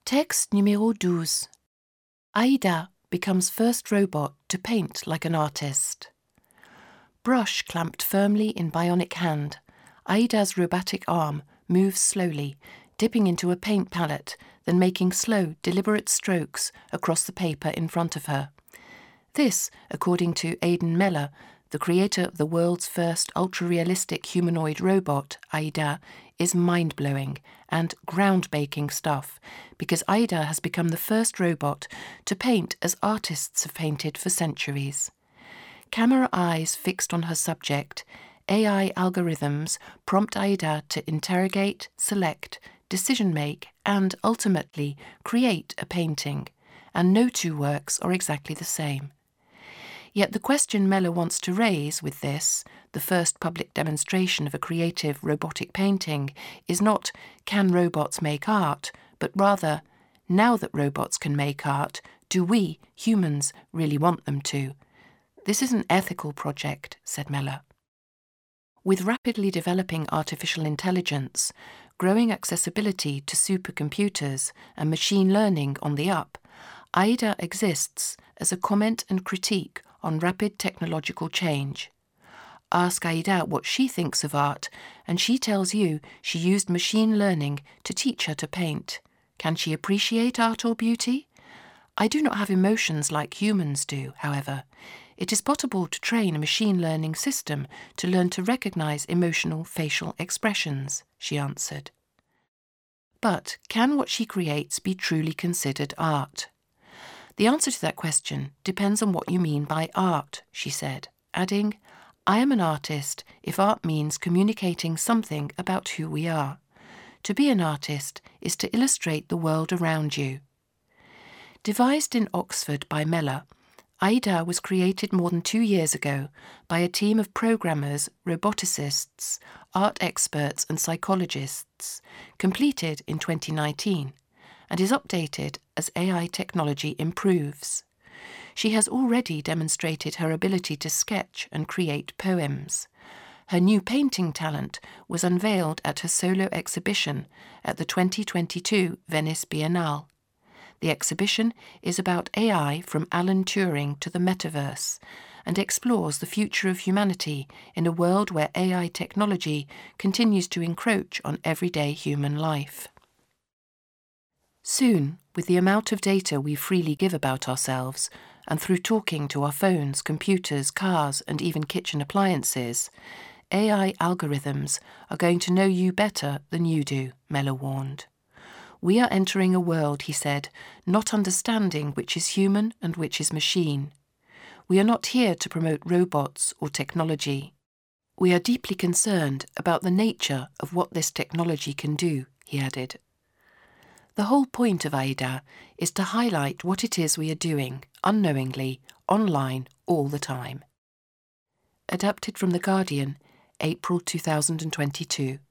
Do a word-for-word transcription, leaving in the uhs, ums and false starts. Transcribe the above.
Texte numéro douze. Aida becomes first robot to paint like an artist. Brush clamped firmly in bionic hand, Aida's robotic arm moves slowly, dipping into a paint palette, then making slow, deliberate strokes across the paper in front of her. This, according to Aidan Meller, the creator of the world's first ultra-realistic humanoid robot, Aida, is mind-blowing and groundbreaking stuff, because Aida has become the first robot to paint as artists have painted for centuries. Camera eyes fixed on her subject, A I algorithms prompt Aida to interrogate, select, decision-make, and ultimately create a painting, and no two works are exactly the same. Yet the question Meller wants to raise with this, the first public demonstration of a creative robotic painting, is not, can robots make art, but rather, now that robots can make art, do we, humans, really want them to? This is an ethical project, said Meller. With rapidly developing artificial intelligence, growing accessibility to supercomputers and machine learning on the up, Aida exists as a comment and critique on rapid technological change. Ask Aida what she thinks of art, and she tells you she used machine learning to teach her to paint. Can she appreciate art or beauty? I do not have emotions like humans do, however. It is possible to train a machine learning system to learn to recognize emotional facial expressions, she answered. But can what she creates be truly considered art? The answer to that question depends on what you mean by art, she said, adding, I am an artist if art means communicating something about who we are. To be an artist is to illustrate the world around you. Devised in Oxford by Meller, Aida was created more than two years ago by a team of programmers, roboticists, art experts and psychologists, completed in twenty nineteen, and is updated as A I technology improves. She has already demonstrated her ability to sketch and create poems. Her new painting talent was unveiled at her solo exhibition at the twenty twenty-two Venice Biennale. The exhibition is about A I from Alan Turing to the metaverse and explores the future of humanity in a world where A I technology continues to encroach on everyday human life. Soon, with the amount of data we freely give about ourselves, and through talking to our phones, computers, cars, and even kitchen appliances, A I algorithms are going to know you better than you do, Meller warned. We are entering a world, he said, not understanding which is human and which is machine. We are not here to promote robots or technology. We are deeply concerned about the nature of what this technology can do, he added. The whole point of Aida is to highlight what it is we are doing, unknowingly, online, all the time. Adapted from The Guardian, April two thousand twenty-two.